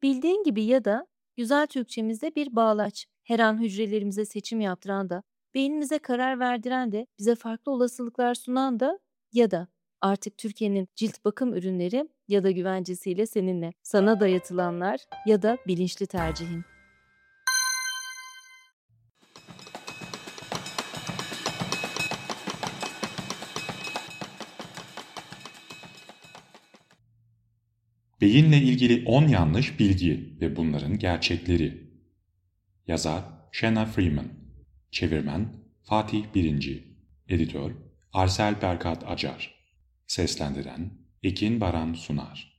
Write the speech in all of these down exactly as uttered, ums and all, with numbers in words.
Bildiğin gibi ya da güzel Türkçemizde bir bağlaç. Her an hücrelerimize seçim yaptıran da, beynimize karar verdiren de, bize farklı olasılıklar sunan da ya da artık Türkiye'nin cilt bakım ürünleri ya da güvencesiyle seninle. Sana dayatılanlar ya da bilinçli tercihin. Beyinle ilgili on yanlış bilgi ve bunların gerçekleri. Yazar Shanna Freeman. Çevirmen Fatih Birinci. Editör Arsel Berkat Acar. Seslendiren Ekin Baran Sunar.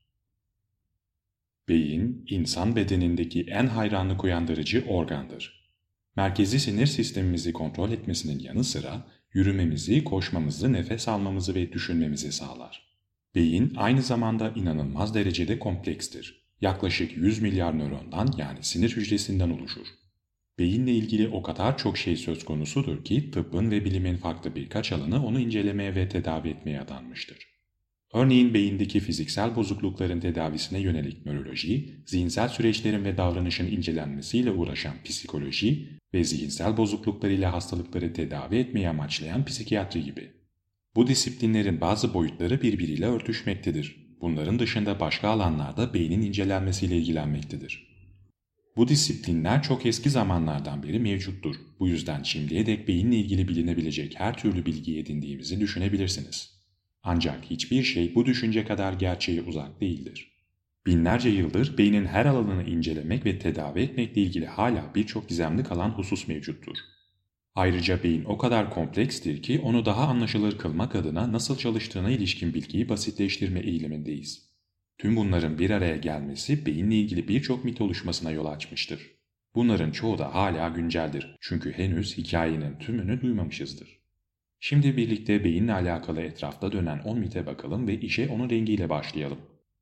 Beyin, insan bedenindeki en hayranlık uyandırıcı organdır. Merkezi sinir sistemimizi kontrol etmesinin yanı sıra yürümemizi, koşmamızı, nefes almamızı ve düşünmemizi sağlar. Beyin aynı zamanda inanılmaz derecede komplekstir. Yaklaşık yüz milyar nörondan yani sinir hücresinden oluşur. Beyinle ilgili o kadar çok şey söz konusudur ki tıbbın ve bilimin farklı birkaç alanı onu incelemeye ve tedavi etmeye adanmıştır. Örneğin beyindeki fiziksel bozuklukların tedavisine yönelik nöroloji, zihinsel süreçlerin ve davranışın incelenmesiyle uğraşan psikoloji ve zihinsel bozukluklarıyla hastalıkları tedavi etmeyi amaçlayan psikiyatri gibi. Bu disiplinlerin bazı boyutları birbiriyle örtüşmektedir. Bunların dışında başka alanlarda beynin incelenmesiyle ilgilenmektedir. Bu disiplinler çok eski zamanlardan beri mevcuttur. Bu yüzden şimdiye dek beyinle ilgili bilinebilecek her türlü bilgi edindiğimizi düşünebilirsiniz. Ancak hiçbir şey bu düşünce kadar gerçeğe uzak değildir. Binlerce yıldır beynin her alanını incelemek ve tedavi etmekle ilgili hala birçok gizemli kalan husus mevcuttur. Ayrıca beyin o kadar komplekstir ki onu daha anlaşılır kılmak adına nasıl çalıştığına ilişkin bilgiyi basitleştirme eğilimindeyiz. Tüm bunların bir araya gelmesi beyinle ilgili birçok mit oluşmasına yol açmıştır. Bunların çoğu da hala günceldir çünkü henüz hikayenin tümünü duymamışızdır. Şimdi birlikte beyinle alakalı etrafta dönen on mite bakalım ve işe onun rengiyle başlayalım.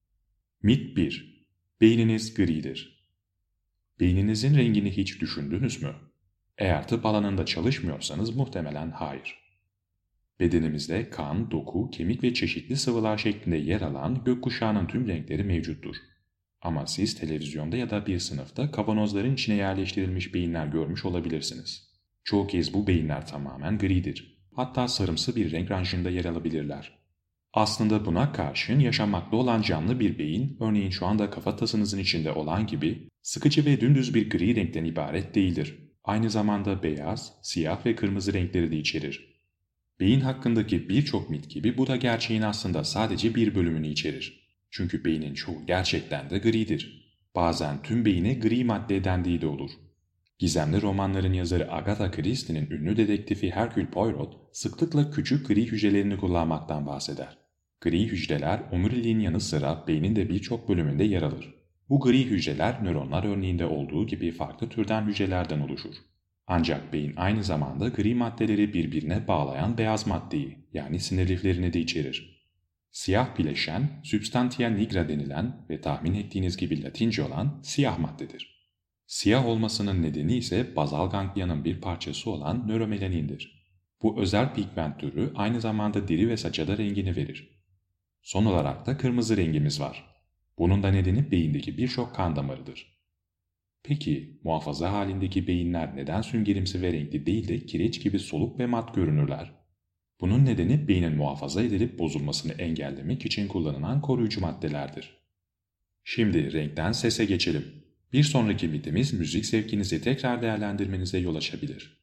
Mit bir. Beyniniz gridir. Beyninizin rengini hiç düşündünüz mü? Eğer tıp alanında çalışmıyorsanız muhtemelen hayır. Bedenimizde kan, doku, kemik ve çeşitli sıvılar şeklinde yer alan gökkuşağının tüm renkleri mevcuttur. Ama siz televizyonda ya da bir sınıfta kavanozların içine yerleştirilmiş beyinler görmüş olabilirsiniz. Çoğu kez bu beyinler tamamen gridir. Hatta sarımsı bir renk ranjında yer alabilirler. Aslında buna karşın yaşamakta olan canlı bir beyin, örneğin şu anda kafatasınızın içinde olan gibi, sıkıcı ve dümdüz bir gri renkten ibaret değildir. Aynı zamanda beyaz, siyah ve kırmızı renkleri de içerir. Beyin hakkındaki birçok mit gibi bu da gerçeğin aslında sadece bir bölümünü içerir. Çünkü beynin çoğu gerçekten de gridir. Bazen tüm beyine gri madde dendiği de olur. Gizemli romanların yazarı Agatha Christie'nin ünlü dedektifi Hercule Poirot sıklıkla küçük gri hücrelerini kullanmaktan bahseder. Gri hücreler omuriliğin yanı sıra beynin de birçok bölümünde yer alır. Bu gri hücreler nöronlar örneğinde olduğu gibi farklı türden hücrelerden oluşur. Ancak beyin aynı zamanda gri maddeleri birbirine bağlayan beyaz maddeyi yani sinir liflerini de içerir. Siyah bileşen, substantia nigra denilen ve tahmin ettiğiniz gibi Latince olan siyah maddedir. Siyah olmasının nedeni ise bazal ganglia'nın bir parçası olan nöromelanindir. Bu özel pigment türü aynı zamanda deri ve saça da rengini verir. Son olarak da kırmızı rengimiz var. Bunun da nedeni beyindeki birçok kan damarıdır. Peki muhafaza halindeki beyinler neden süngerimsi ve renkli değil de kireç gibi soluk ve mat görünürler? Bunun nedeni beynin muhafaza edilip bozulmasını engellemek için kullanılan koruyucu maddelerdir. Şimdi renkten sese geçelim. Bir sonraki mitimiz müzik zevkinizi tekrar değerlendirmenize yol açabilir.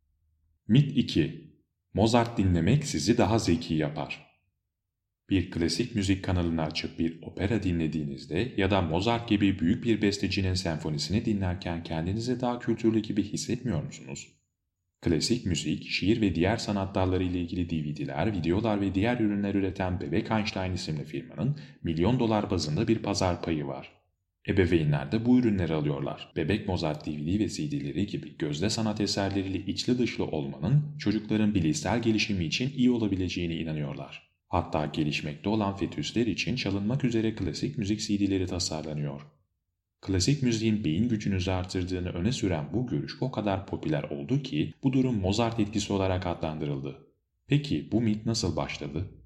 Mit iki. Mozart dinlemek sizi daha zeki yapar. Bir klasik müzik kanalını açıp bir opera dinlediğinizde ya da Mozart gibi büyük bir bestecinin senfonisini dinlerken kendinizi daha kültürlü gibi hissetmiyor musunuz? Klasik müzik, şiir ve diğer sanat dalları ile ilgili D V D'ler, videolar ve diğer ürünler üreten Bebek Einstein isimli firmanın milyon dolar bazında bir pazar payı var. Ebeveynler de bu ürünleri alıyorlar. Bebek Mozart D V D ve C D'leri gibi gözde sanat eserleriyle içli dışlı olmanın çocukların bilişsel gelişimi için iyi olabileceğine inanıyorlar. Hatta gelişmekte olan fetüsler için çalınmak üzere klasik müzik C D'leri tasarlanıyor. Klasik müziğin beyin gücünüzü artırdığını öne süren bu görüş o kadar popüler oldu ki bu durum Mozart etkisi olarak adlandırıldı. Peki bu mit nasıl başladı?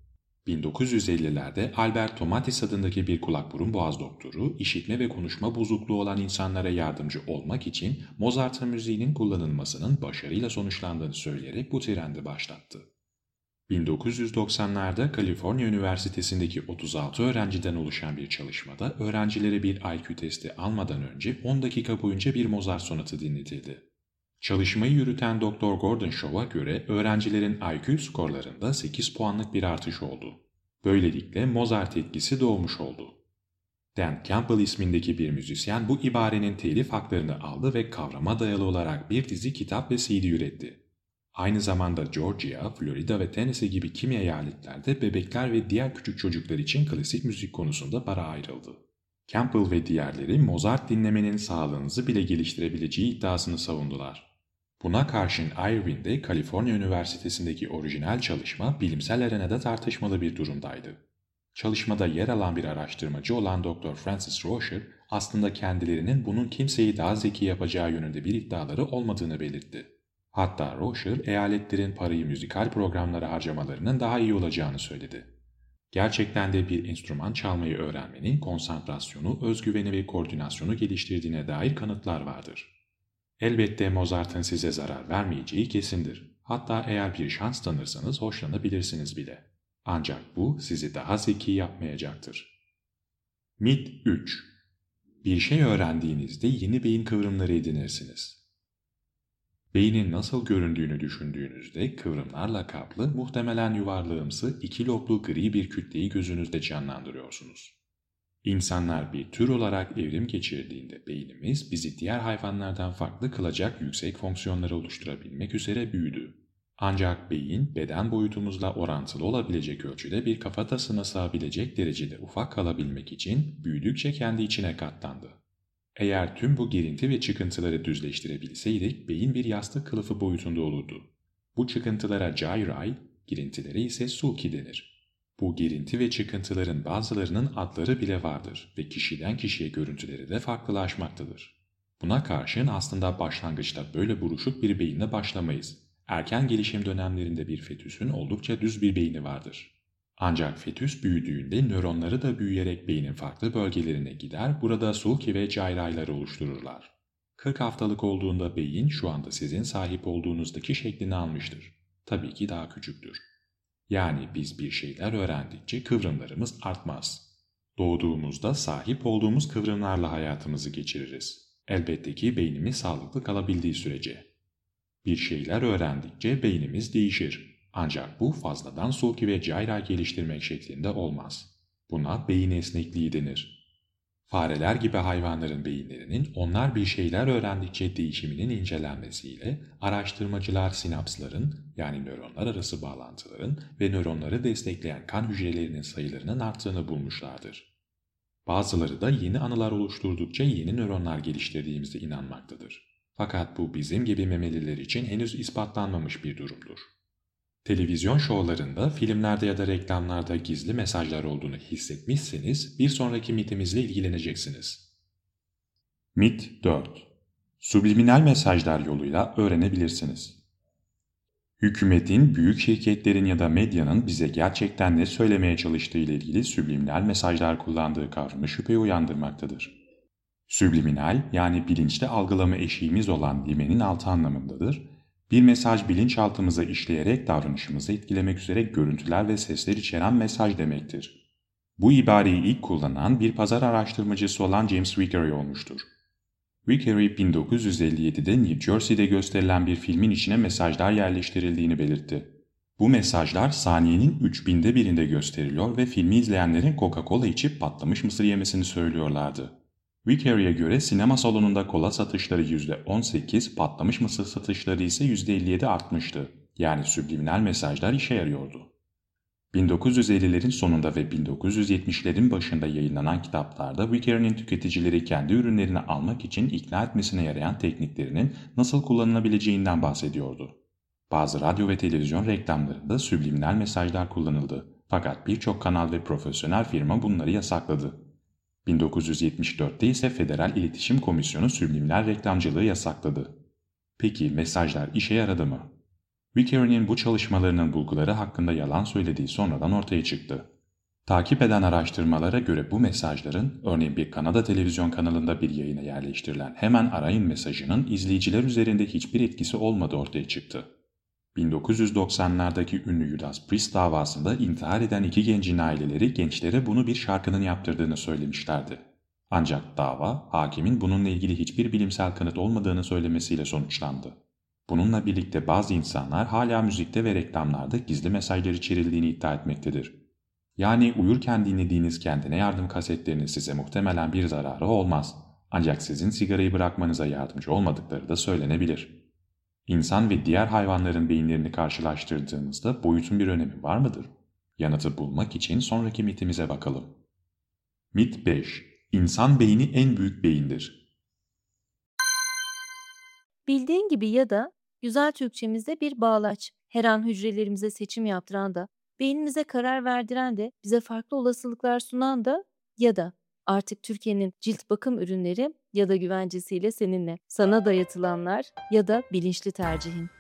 bin dokuz yüz ellilerde Albert Tomatis adındaki bir kulak burun boğaz doktoru, işitme ve konuşma bozukluğu olan insanlara yardımcı olmak için Mozart'ın müziğinin kullanılmasının başarıyla sonuçlandığını söyleyerek bu trendi başlattı. bin dokuz yüz doksanlarda Kaliforniya Üniversitesi'ndeki otuz altı öğrenciden oluşan bir çalışmada öğrencilere bir I Q testi almadan önce on dakika boyunca bir Mozart sonatı dinletildi. Çalışmayı yürüten doktor Gordon Shaw'a göre öğrencilerin I Q skorlarında sekiz puanlık bir artış oldu. Böylelikle Mozart etkisi doğmuş oldu. Dan Campbell ismindeki bir müzisyen bu ibarenin telif haklarını aldı ve kavrama dayalı olarak bir dizi kitap ve C D üretti. Aynı zamanda Georgia, Florida ve Tennessee gibi kimi eyaletlerde bebekler ve diğer küçük çocuklar için klasik müzik konusunda para ayrıldı. Campbell ve diğerleri Mozart dinlemenin sağlığınızı bile geliştirebileceği iddiasını savundular. Buna karşın Irvine'de Kaliforniya Üniversitesi'ndeki orijinal çalışma bilimsel arenada tartışmalı bir durumdaydı. Çalışmada yer alan bir araştırmacı olan doktor Francis Rocher aslında kendilerinin bunun kimseyi daha zeki yapacağı yönünde bir iddiaları olmadığını belirtti. Hatta Rocher, eyaletlerin parayı müzikal programlara harcamalarının daha iyi olacağını söyledi. Gerçekten de bir enstrüman çalmayı öğrenmenin konsantrasyonu, özgüveni ve koordinasyonu geliştirdiğine dair kanıtlar vardır. Elbette Mozart'ın size zarar vermeyeceği kesindir. Hatta eğer bir şans tanırsanız hoşlanabilirsiniz bile. Ancak bu sizi daha zeki yapmayacaktır. Mit üç. Bir şey öğrendiğinizde yeni beyin kıvrımları edinirsiniz. Beynin nasıl göründüğünü düşündüğünüzde kıvrımlarla kaplı, muhtemelen yuvarlağımsı, iki loblu gri bir kütleyi gözünüzde canlandırıyorsunuz. İnsanlar bir tür olarak evrim geçirdiğinde beynimiz bizi diğer hayvanlardan farklı kılacak yüksek fonksiyonları oluşturabilmek üzere büyüdü. Ancak beyin, beden boyutumuzla orantılı olabilecek ölçüde bir kafatasına sığabilecek derecede ufak kalabilmek için büyüdükçe kendi içine katlandı. Eğer tüm bu girinti ve çıkıntıları düzleştirebilseydik, beyin bir yastık kılıfı boyutunda olurdu. Bu çıkıntılara gyri, girintilere ise sulci denir. Bu girinti ve çıkıntıların bazılarının adları bile vardır ve kişiden kişiye görüntüleri de farklılaşmaktadır. Buna karşın aslında başlangıçta böyle buruşuk bir beyinle başlamayız. Erken gelişim dönemlerinde bir fetüsün oldukça düz bir beyni vardır. Ancak fetüs büyüdüğünde nöronları da büyüyerek beynin farklı bölgelerine gider, burada sulci ve gyrayları oluştururlar. kırk haftalık olduğunda beyin şu anda sizin sahip olduğunuzdaki şeklini almıştır. Tabii ki daha küçüktür. Yani biz bir şeyler öğrendikçe kıvrımlarımız artmaz. Doğduğumuzda sahip olduğumuz kıvrımlarla hayatımızı geçiririz. Elbette ki beynimiz sağlıklı kalabildiği sürece. Bir şeyler öğrendikçe beynimiz değişir. Ancak bu fazladan sulci ve gyri geliştirmek şeklinde olmaz. Buna beyin esnekliği denir. Fareler gibi hayvanların beyinlerinin onlar bir şeyler öğrendikçe değişiminin incelenmesiyle araştırmacılar sinapsların yani nöronlar arası bağlantıların ve nöronları destekleyen kan hücrelerinin sayılarının arttığını bulmuşlardır. Bazıları da yeni anılar oluşturdukça yeni nöronlar geliştirdiğimize inanmaktadır. Fakat bu bizim gibi memeliler için henüz ispatlanmamış bir durumdur. Televizyon şovlarında, filmlerde ya da reklamlarda gizli mesajlar olduğunu hissetmişseniz bir sonraki mitimizle ilgileneceksiniz. Mit dört. Subliminal mesajlar yoluyla öğrenebilirsiniz. Hükümetin, büyük şirketlerin ya da medyanın bize gerçekten ne söylemeye çalıştığı ile ilgili subliminal mesajlar kullandığı kavramı şüphe uyandırmaktadır. Subliminal yani bilinçli algılama eşiğimiz olan limenin altı anlamındadır. Bir mesaj bilinçaltımıza işleyerek davranışımızı etkilemek üzere görüntüler ve sesler içeren mesaj demektir. Bu ibareyi ilk kullanan bir pazar araştırmacısı olan James Vickery olmuştur. Vickery bin dokuz yüz elli yedide New Jersey'de gösterilen bir filmin içine mesajlar yerleştirildiğini belirtti. Bu mesajlar saniyenin üç binde birinde gösteriliyor ve filmi izleyenlerin Coca-Cola içip patlamış mısır yemesini söylüyorlardı. Vickery'e göre sinema salonunda kola satışları yüzde on sekiz, patlamış mısır satışları ise yüzde elli yedi artmıştı. Yani subliminal mesajlar işe yarıyordu. bin dokuz yüz ellilerin sonunda ve bin dokuz yüz yetmişlerin başında yayınlanan kitaplarda Vickery'nin tüketicileri kendi ürünlerini almak için ikna etmesine yarayan tekniklerinin nasıl kullanılabileceğinden bahsediyordu. Bazı radyo ve televizyon reklamlarında subliminal mesajlar kullanıldı. Fakat birçok kanal ve profesyonel firma bunları yasakladı. bin dokuz yüz yetmiş dörtte ise Federal İletişim Komisyonu subliminal reklamcılığı yasakladı. Peki mesajlar işe yaradı mı? Vickery'nin bu çalışmalarının bulguları hakkında yalan söylediği sonradan ortaya çıktı. Takip eden araştırmalara göre bu mesajların, örneğin bir Kanada televizyon kanalında bir yayına yerleştirilen "hemen arayın" mesajının izleyiciler üzerinde hiçbir etkisi olmadığı ortaya çıktı. bin dokuz yüz doksanlardaki ünlü Judas Priest davasında intihar eden iki gencin aileleri gençlere bunu bir şarkının yaptırdığını söylemişlerdi. Ancak dava, hakimin bununla ilgili hiçbir bilimsel kanıt olmadığını söylemesiyle sonuçlandı. Bununla birlikte bazı insanlar hala müzikte ve reklamlarda gizli mesajlar içerildiğini iddia etmektedir. Yani uyurken dinlediğiniz kendine yardım kasetlerinin size muhtemelen bir zararı olmaz. Ancak sizin sigarayı bırakmanıza yardımcı olmadıkları da söylenebilir. İnsan ve diğer hayvanların beyinlerini karşılaştırdığımızda boyutun bir önemi var mıdır? Yanıtı bulmak için sonraki mitimize bakalım. Mit beş. İnsan beyni en büyük beyindir. Bildiğin gibi ya da güzel Türkçemizde bir bağlaç, her an hücrelerimize seçim yaptıran da, beynimize karar verdiren de, bize farklı olasılıklar sunan da ya da artık Türkiye'nin cilt bakım ürünleri ya da güvencesiyle seninle, sana dayatılanlar ya da bilinçli tercihin.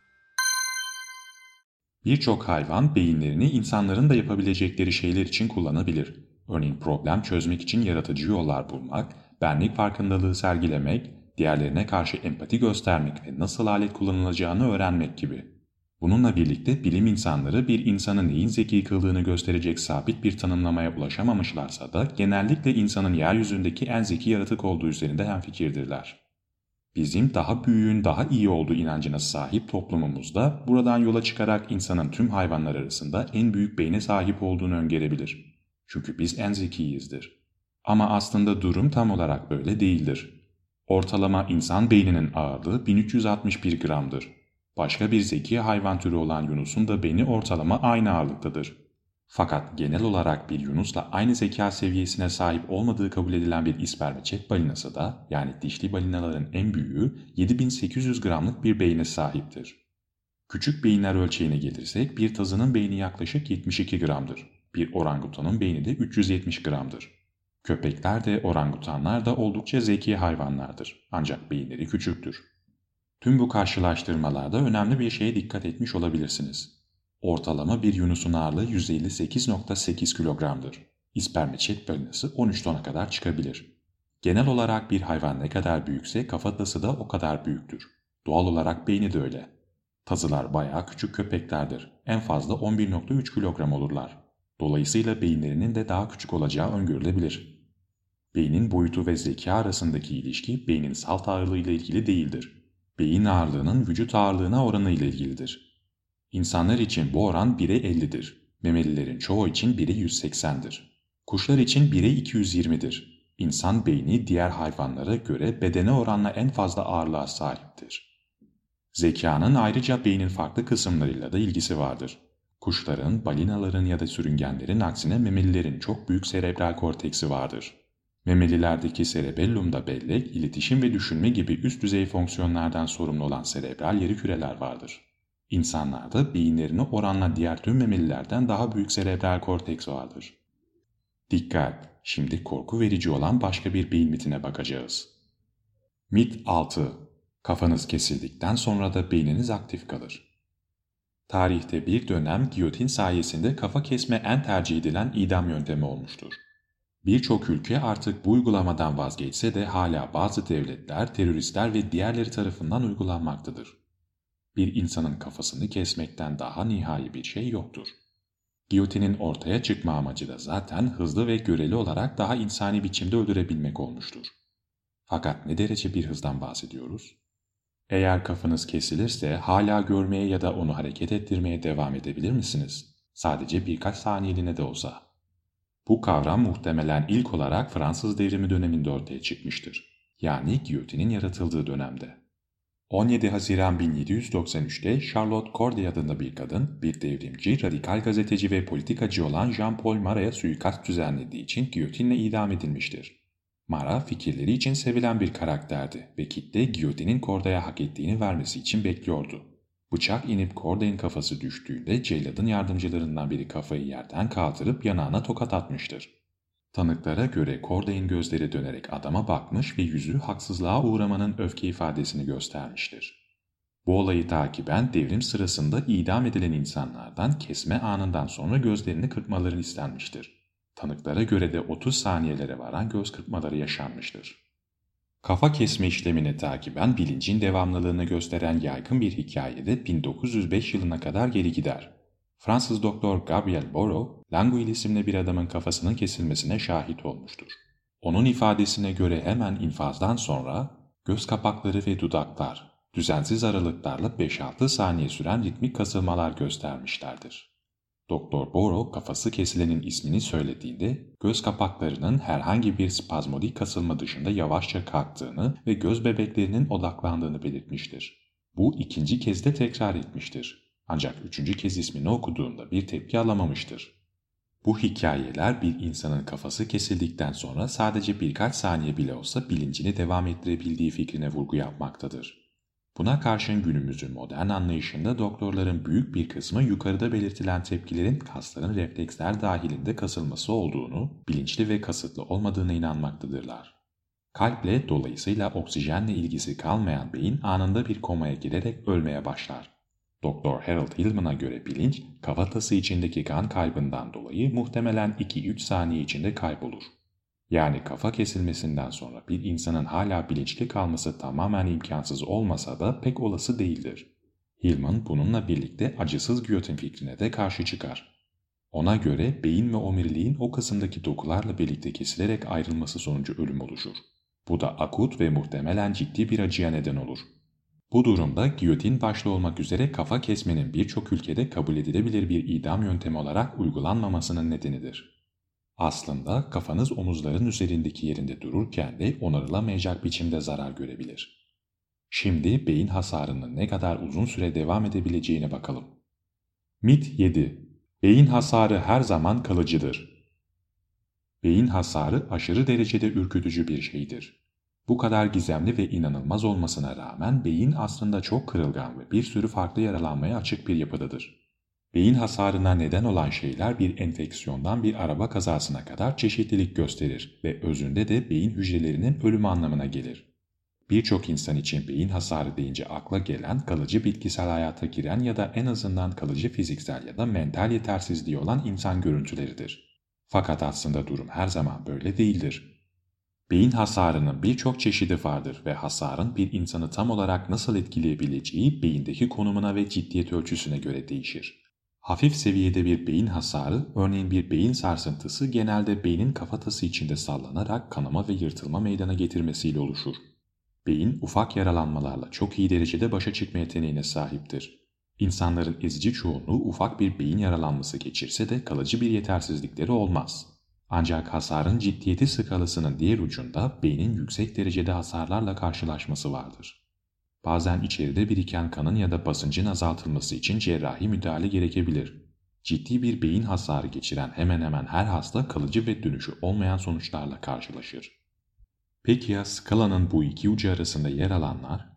Birçok hayvan beyinlerini insanların da yapabilecekleri şeyler için kullanabilir. Örneğin problem çözmek için yaratıcı yollar bulmak, benlik farkındalığı sergilemek, diğerlerine karşı empati göstermek ve nasıl alet kullanılacağını öğrenmek gibi. Bununla birlikte bilim insanları bir insanın neyin zeki kıldığını gösterecek sabit bir tanımlamaya ulaşamamışlarsa da genellikle insanın yeryüzündeki en zeki yaratık olduğu üzerinde hemfikirdirler. Bizim daha büyüğün daha iyi olduğu inancına sahip toplumumuzda buradan yola çıkarak insanın tüm hayvanlar arasında en büyük beyne sahip olduğunu öngörebilir. Çünkü biz en zekiyizdir. Ama aslında durum tam olarak böyle değildir. Ortalama insan beyninin ağırlığı bin üç yüz altmış bir gramdır. Başka bir zeki hayvan türü olan Yunus'un da beyni ortalama aynı ağırlıktadır. Fakat genel olarak bir Yunus'la aynı zeka seviyesine sahip olmadığı kabul edilen bir ispermeçet balinası da, yani dişli balinaların en büyüğü, yedi bin sekiz yüz gramlık bir beyne sahiptir. Küçük beyinler ölçeğine gelirsek bir tazının beyni yaklaşık yetmiş iki gramdır. Bir orangutanın beyni de üç yüz yetmiş gramdır. Köpekler de orangutanlar da oldukça zeki hayvanlardır, ancak beyinleri küçüktür. Tüm bu karşılaştırmalarda önemli bir şeye dikkat etmiş olabilirsiniz. Ortalama bir Yunus'un ağırlığı yüz elli sekiz virgül sekiz kilogramdır. İspermeçet balinası on üç tona kadar çıkabilir. Genel olarak bir hayvan ne kadar büyükse kafatası da o kadar büyüktür. Doğal olarak beyni de öyle. Tazılar bayağı küçük köpeklerdir. En fazla on bir virgül üç kilogram olurlar. Dolayısıyla beyinlerinin de daha küçük olacağı öngörülebilir. Beynin boyutu ve zeka arasındaki ilişki beynin salt ağırlığı ile ilgili değildir. Beyin ağırlığının vücut ağırlığına oranı ile ilgilidir. İnsanlar için bu oran bire ellidir. Memelilerin çoğu için bire yüz seksendir. Kuşlar için bire iki yüz yirmidir. İnsan beyni diğer hayvanlara göre bedene oranla en fazla ağırlığa sahiptir. Zekanın ayrıca beynin farklı kısımlarıyla da ilgisi vardır. Kuşların, balinaların ya da sürüngenlerin aksine memelilerin çok büyük serebral korteksi vardır. Memelilerdeki cerebellumda bellek, iletişim ve düşünme gibi üst düzey fonksiyonlardan sorumlu olan serebral yarı vardır. İnsanlarda beyinlerine oranla diğer tüm memelilerden daha büyük serebral korteks vardır. Dikkat! Şimdi korku verici olan başka bir beyin mitine bakacağız. Mit altı. Kafanız kesildikten sonra da beyniniz aktif kalır. Tarihte bir dönem giyotin sayesinde kafa kesme en tercih edilen idam yöntemi olmuştur. Birçok ülke artık bu uygulamadan vazgeçse de hala bazı devletler, teröristler ve diğerleri tarafından uygulanmaktadır. Bir insanın kafasını kesmekten daha nihai bir şey yoktur. Giyotinin ortaya çıkma amacı da zaten hızlı ve göreli olarak daha insani biçimde öldürebilmek olmuştur. Fakat ne derece bir hızdan bahsediyoruz? Eğer kafanız kesilirse hala görmeye ya da onu hareket ettirmeye devam edebilir misiniz? Sadece birkaç saniyeliğine de olsa. Bu kavram muhtemelen ilk olarak Fransız Devrimi döneminde ortaya çıkmıştır. Yani giyotinin yaratıldığı dönemde. on yedi Haziran bin yedi yüz doksan üçte Charlotte Corday adında bir kadın, bir devrimci, radikal gazeteci ve politikacı olan Jean-Paul Marat'a suikast düzenlediği için giyotinle idam edilmiştir. Marat fikirleri için sevilen bir karakterdi ve kitle giyotinin Corday'a hak ettiğini vermesi için bekliyordu. Bıçak inip Corday'in kafası düştüğünde celladın yardımcılarından biri kafayı yerden kaldırıp yanağına tokat atmıştır. Tanıklara göre Corday'in gözleri dönerek adama bakmış ve yüzü haksızlığa uğramanın öfke ifadesini göstermiştir. Bu olayı takiben devrim sırasında idam edilen insanlardan kesme anından sonra gözlerini kırpmaları istenmiştir. Tanıklara göre de otuz saniyelere varan göz kırpmaları yaşanmıştır. Kafa kesme işlemine takiben bilincin devamlılığını gösteren yaygın bir hikayede bin dokuz yüz beş yılına kadar geri gider. Fransız doktor Gabriel Boro, Languille isimli bir adamın kafasının kesilmesine şahit olmuştur. Onun ifadesine göre hemen infazdan sonra göz kapakları ve dudaklar düzensiz aralıklarla beş altı saniye süren ritmik kasılmalar göstermişlerdir. Doktor Boro kafası kesilenin ismini söylediğinde göz kapaklarının herhangi bir spazmodik kasılma dışında yavaşça kalktığını ve göz bebeklerinin odaklandığını belirtmiştir. Bu ikinci kez de tekrar etmiştir. Ancak üçüncü kez ismini okuduğunda bir tepki alamamıştır. Bu hikayeler bir insanın kafası kesildikten sonra sadece birkaç saniye bile olsa bilincini devam ettirebildiği fikrine vurgu yapmaktadır. Buna karşın günümüzün modern anlayışında doktorların büyük bir kısmı yukarıda belirtilen tepkilerin kasların refleksler dahilinde kasılması olduğunu, bilinçli ve kasıtlı olmadığına inanmaktadırlar. Kalple dolayısıyla oksijenle ilgisi kalmayan beyin anında bir komaya girerek ölmeye başlar. Doktor Harold Hillman'a göre bilinç, kafatası içindeki kan kaybından dolayı muhtemelen iki üç saniye içinde kaybolur. Yani kafa kesilmesinden sonra bir insanın hala bilinçli kalması tamamen imkansız olmasa da pek olası değildir. Hillman bununla birlikte acısız giyotin fikrine de karşı çıkar. Ona göre beyin ve omuriliğin o kısımdaki dokularla birlikte kesilerek ayrılması sonucu ölüm oluşur. Bu da akut ve muhtemelen ciddi bir acıya neden olur. Bu durumda giyotin başta olmak üzere kafa kesmenin birçok ülkede kabul edilebilir bir idam yöntemi olarak uygulanmamasının nedenidir. Aslında kafanız omuzların üzerindeki yerinde dururken de onarılamayacak biçimde zarar görebilir. Şimdi beyin hasarının ne kadar uzun süre devam edebileceğine bakalım. Mit yedi. Beyin hasarı her zaman kalıcıdır. Beyin hasarı aşırı derecede ürkütücü bir şeydir. Bu kadar gizemli ve inanılmaz olmasına rağmen beyin aslında çok kırılgan ve bir sürü farklı yaralanmaya açık bir yapıdadır. Beyin hasarına neden olan şeyler bir enfeksiyondan bir araba kazasına kadar çeşitlilik gösterir ve özünde de beyin hücrelerinin ölümü anlamına gelir. Birçok insan için beyin hasarı deyince akla gelen kalıcı bitkisel hayata giren ya da en azından kalıcı fiziksel ya da mental yetersizliği olan insan görüntüleridir. Fakat aslında durum her zaman böyle değildir. Beyin hasarının birçok çeşidi vardır ve hasarın bir insanı tam olarak nasıl etkileyebileceği beyindeki konumuna ve ciddiyet ölçüsüne göre değişir. Hafif seviyede bir beyin hasarı, örneğin bir beyin sarsıntısı genelde beynin kafatası içinde sallanarak kanama ve yırtılma meydana getirmesiyle oluşur. Beyin ufak yaralanmalarla çok iyi derecede başa çıkma yeteneğine sahiptir. İnsanların ezici çoğunluğu ufak bir beyin yaralanması geçirse de kalıcı bir yetersizlikleri olmaz. Ancak hasarın ciddiyeti skalasının diğer ucunda beynin yüksek derecede hasarlarla karşılaşması vardır. Bazen içeride biriken kanın ya da basıncın azaltılması için cerrahi müdahale gerekebilir. Ciddi bir beyin hasarı geçiren hemen hemen her hasta kalıcı ve dönüşü olmayan sonuçlarla karşılaşır. Peki ya skalanın bu iki ucu arasında yer alanlar?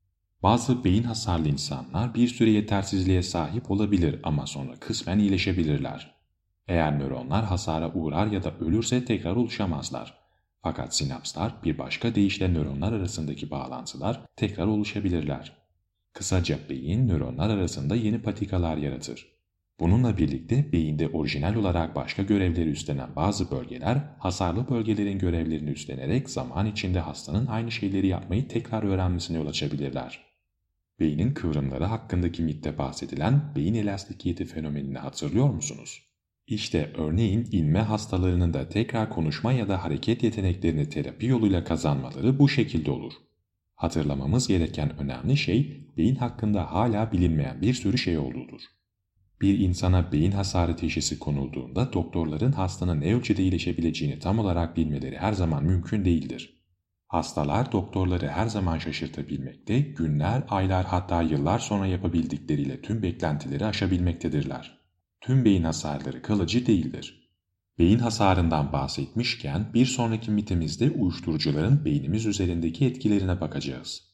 Bazı beyin hasarlı insanlar bir süre yetersizliğe sahip olabilir ama sonra kısmen iyileşebilirler. Eğer nöronlar hasara uğrar ya da ölürse tekrar oluşamazlar. Fakat sinapslar, bir başka deyişle nöronlar arasındaki bağlantılar tekrar oluşabilirler. Kısaca beyin nöronlar arasında yeni patikalar yaratır. Bununla birlikte beyinde orijinal olarak başka görevleri üstlenen bazı bölgeler hasarlı bölgelerin görevlerini üstlenerek zaman içinde hastanın aynı şeyleri yapmayı tekrar öğrenmesine yol açabilirler. Beynin kıvrımları hakkındaki mitte bahsedilen beyin elastikiyeti fenomenini hatırlıyor musunuz? İşte örneğin inme hastalarının da tekrar konuşma ya da hareket yeteneklerini terapi yoluyla kazanmaları bu şekilde olur. Hatırlamamız gereken önemli şey beyin hakkında hala bilinmeyen bir sürü şey olduğudur. Bir insana beyin hasarı teşhisi konulduğunda doktorların hastanın ne ölçüde iyileşebileceğini tam olarak bilmeleri her zaman mümkün değildir. Hastalar doktorları her zaman şaşırtabilmekte, günler, aylar hatta yıllar sonra yapabildikleriyle tüm beklentileri aşabilmektedirler. Tüm beyin hasarları kalıcı değildir. Beyin hasarından bahsetmişken bir sonraki mitimizde uyuşturucuların beynimiz üzerindeki etkilerine bakacağız.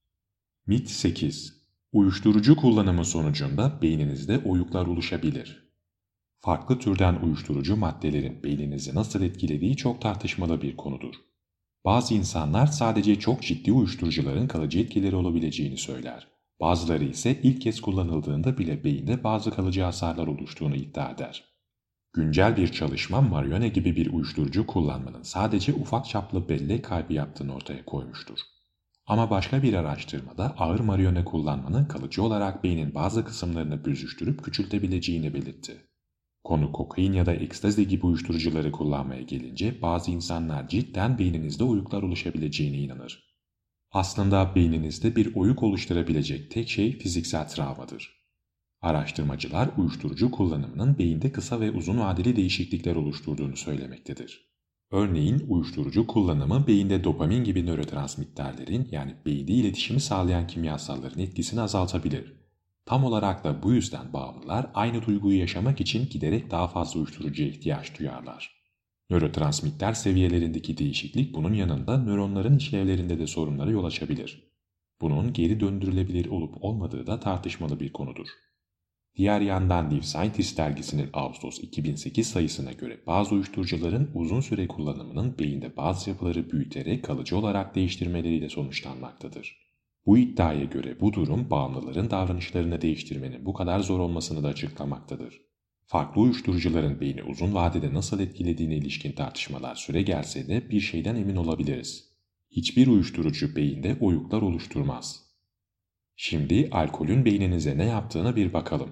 Mit sekiz. Uyuşturucu kullanımı sonucunda beyninizde oyuklar oluşabilir. Farklı türden uyuşturucu maddelerin beyninizi nasıl etkilediği çok tartışmalı bir konudur. Bazı insanlar sadece çok ciddi uyuşturucuların kalıcı etkileri olabileceğini söyler. Bazıları ise ilk kez kullanıldığında bile beyinde bazı kalıcı hasarlar oluştuğunu iddia eder. Güncel bir çalışma marihuana gibi bir uyuşturucu kullanmanın sadece ufak çaplı bellek kaybı yaptığını ortaya koymuştur. Ama başka bir araştırmada ağır marihuana kullanmanın kalıcı olarak beynin bazı kısımlarını büzüştürüp küçültebileceğini belirtti. Konu kokain ya da ekstazi gibi uyuşturucuları kullanmaya gelince bazı insanlar cidden beyninizde oyuklar oluşabileceğine inanır. Aslında beyninizde bir oyuk oluşturabilecek tek şey fiziksel travmadır. Araştırmacılar uyuşturucu kullanımının beyinde kısa ve uzun vadeli değişiklikler oluşturduğunu söylemektedir. Örneğin uyuşturucu kullanımı beyinde dopamin gibi nörotransmitterlerin yani beyinde iletişimi sağlayan kimyasalların etkisini azaltabilir. Tam olarak da bu yüzden bağımlılar aynı duyguyu yaşamak için giderek daha fazla uyuşturucuya ihtiyaç duyarlar. Nörotransmitter seviyelerindeki değişiklik bunun yanında nöronların işlevlerinde de sorunlara yol açabilir. Bunun geri döndürülebilir olup olmadığı da tartışmalı bir konudur. Diğer yandan New Scientist dergisinin Ağustos iki bin sekiz sayısına göre bazı uyuşturucuların uzun süre kullanımının beyinde bazı yapıları büyüterek kalıcı olarak değiştirmeleriyle sonuçlanmaktadır. Bu iddiaya göre bu durum bağımlıların davranışlarını değiştirmenin bu kadar zor olmasını da açıklamaktadır. Farklı uyuşturucuların beyni uzun vadede nasıl etkilediğine ilişkin tartışmalar süre gelse de bir şeyden emin olabiliriz. Hiçbir uyuşturucu beyinde oyuklar oluşturmaz. Şimdi alkolün beyninize ne yaptığına bir bakalım.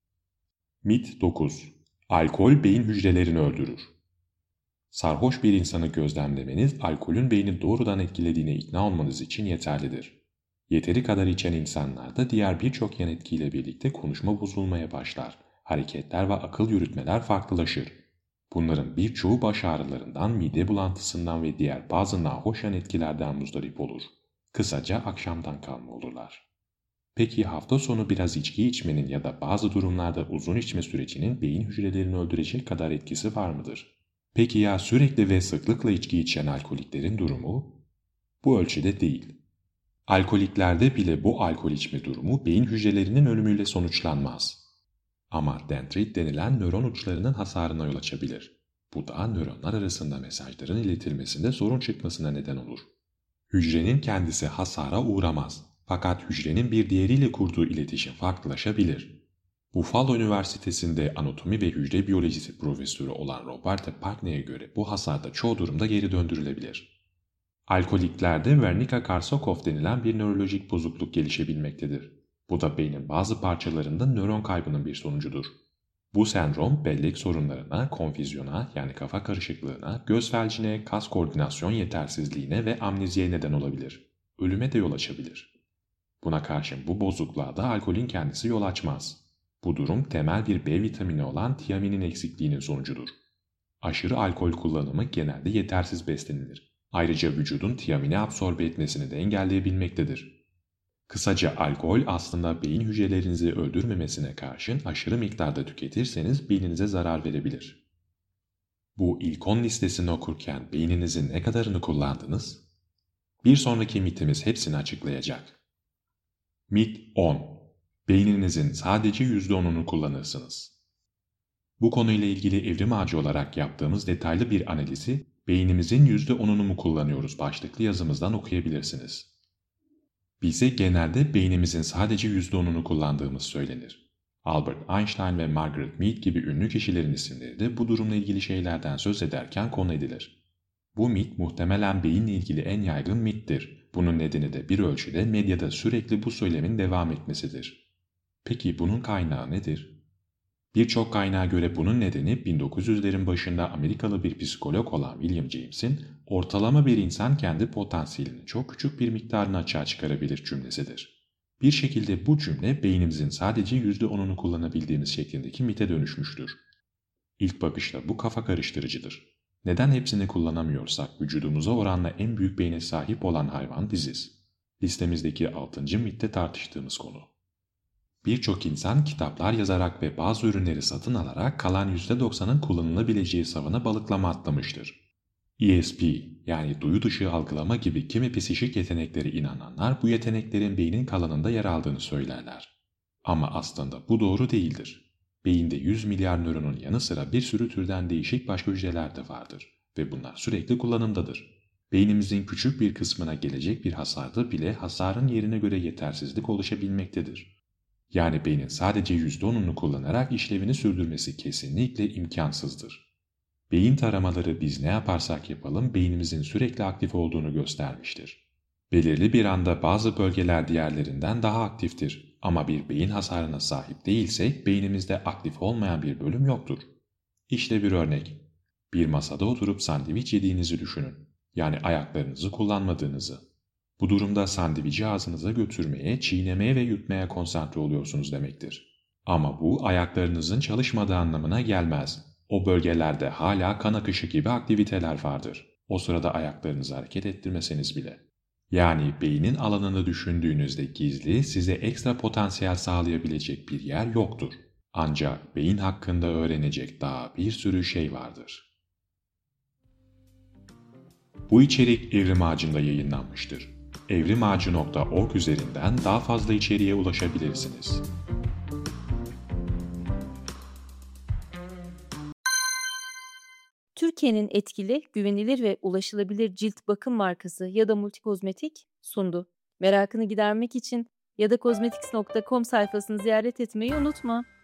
Mit dokuz. Alkol beyin hücrelerini öldürür. Sarhoş bir insanı gözlemlemeniz alkolün beyni doğrudan etkilediğine ikna olmanız için yeterlidir. Yeteri kadar içen insanlarda diğer birçok yan etkiyle birlikte konuşma bozulmaya başlar. Hareketler ve akıl yürütmeler farklılaşır. Bunların birçoğu baş ağrılarından, mide bulantısından ve diğer bazı nahoş yan etkilerden muzdarip olur. Kısaca akşamdan kalma olurlar. Peki hafta sonu biraz içki içmenin ya da bazı durumlarda uzun içme sürecinin beyin hücrelerini öldürecek kadar etkisi var mıdır? Peki ya sürekli ve sıklıkla içki içen alkoliklerin durumu? Bu ölçüde değil. Alkoliklerde bile bu alkol içme durumu beyin hücrelerinin ölümüyle sonuçlanmaz. Ama dendrit denilen nöron uçlarının hasarına yol açabilir. Bu da nöronlar arasında mesajların iletilmesinde sorun çıkmasına neden olur. Hücrenin kendisi hasara uğramaz. Fakat hücrenin bir diğeriyle kurduğu iletişim farklılaşabilir. Buffalo Üniversitesi'nde anatomi ve hücre biyolojisi profesörü olan Robert Parkney'e göre bu hasar da çoğu durumda geri döndürülebilir. Alkoliklerde Wernicke-Korsakoff denilen bir nörolojik bozukluk gelişebilmektedir. Bu da beynin bazı parçalarında nöron kaybının bir sonucudur. Bu sendrom bellek sorunlarına, konfüzyona yani kafa karışıklığına, göz felcine, kas koordinasyon yetersizliğine ve amneziye neden olabilir. Ölüme de yol açabilir. Buna karşın bu bozukluğa da alkolün kendisi yol açmaz. Bu durum temel bir B vitamini olan tiaminin eksikliğinin sonucudur. Aşırı alkol kullanımı genelde yetersiz beslenilir. Ayrıca vücudun tiamini absorbe etmesini de engelleyebilmektedir. Kısaca alkol aslında beyin hücrelerinizi öldürmemesine karşın aşırı miktarda tüketirseniz beyninize zarar verebilir. Bu ilk on listesini okurken beyninizin ne kadarını kullandınız? Bir sonraki mitimiz hepsini açıklayacak. Mit on. Beyninizin sadece yüzde onunu kullanırsınız. Bu konuyla ilgili Evrim Ağacı olarak yaptığımız detaylı bir analizi beynimizin yüzde onunu mu kullanıyoruz başlıklı yazımızdan okuyabilirsiniz. Bize genelde beynimizin sadece yüzde onunu kullandığımız söylenir. Albert Einstein ve Margaret Mead gibi ünlü kişilerin isimleri de bu durumla ilgili şeylerden söz ederken konu edilir. Bu mit muhtemelen beyinle ilgili en yaygın mittir. Bunun nedeni de bir ölçüde medyada sürekli bu söylemin devam etmesidir. Peki bunun kaynağı nedir? Birçok kaynağa göre bunun nedeni bin dokuz yüzlerin başında Amerikalı bir psikolog olan William James'in ortalama bir insan kendi potansiyelinin çok küçük bir miktarını açığa çıkarabilir cümlesidir. Bir şekilde bu cümle beynimizin sadece yüzde onunu kullanabildiğimiz şeklindeki mite dönüşmüştür. İlk bakışta bu kafa karıştırıcıdır. Neden hepsini kullanamıyorsak vücudumuza oranla en büyük beyne sahip olan hayvan biziz. Listemizdeki altıncı mitte tartıştığımız konu. Birçok insan kitaplar yazarak ve bazı ürünleri satın alarak kalan yüzde doksanın kullanılabileceği savana balıklama atlamıştır. E S P yani duyu dışı algılama gibi kimi psikik yeteneklere inananlar bu yeteneklerin beynin kalanında yer aldığını söylerler. Ama aslında bu doğru değildir. Beyinde yüz milyar nöronun yanı sıra bir sürü türden değişik başka hücreler de vardır ve bunlar sürekli kullanımdadır. Beynimizin küçük bir kısmına gelecek bir hasarda bile hasarın yerine göre yetersizlik oluşabilmektedir. Yani beynin sadece yüzde onunu kullanarak işlevini sürdürmesi kesinlikle imkansızdır. Beyin taramaları biz ne yaparsak yapalım beynimizin sürekli aktif olduğunu göstermiştir. Belirli bir anda bazı bölgeler diğerlerinden daha aktiftir ama bir beyin hasarına sahip değilsek beynimizde aktif olmayan bir bölüm yoktur. İşte bir örnek. Bir masada oturup sandviç yediğinizi düşünün. Yani ayaklarınızı kullanmadığınızı. Bu durumda sandviçi ağzınıza götürmeye, çiğnemeye ve yutmaya konsantre oluyorsunuz demektir. Ama bu ayaklarınızın çalışmadığı anlamına gelmez. O bölgelerde hala kan akışı gibi aktiviteler vardır. O sırada ayaklarınızı hareket ettirmeseniz bile. Yani beynin alanını düşündüğünüzde gizli, size ekstra potansiyel sağlayabilecek bir yer yoktur. Ancak beyin hakkında öğrenecek daha bir sürü şey vardır. Bu içerik Evrim Ağacı'nda yayınlanmıştır. evrimağacı nokta org üzerinden daha fazla içeriğe ulaşabilirsiniz. Türkiye'nin etkili, güvenilir ve ulaşılabilir cilt bakım markası ya da Multikozmetik sundu. Merakını gidermek için ya da kozmetiks nokta com sayfasını ziyaret etmeyi unutma.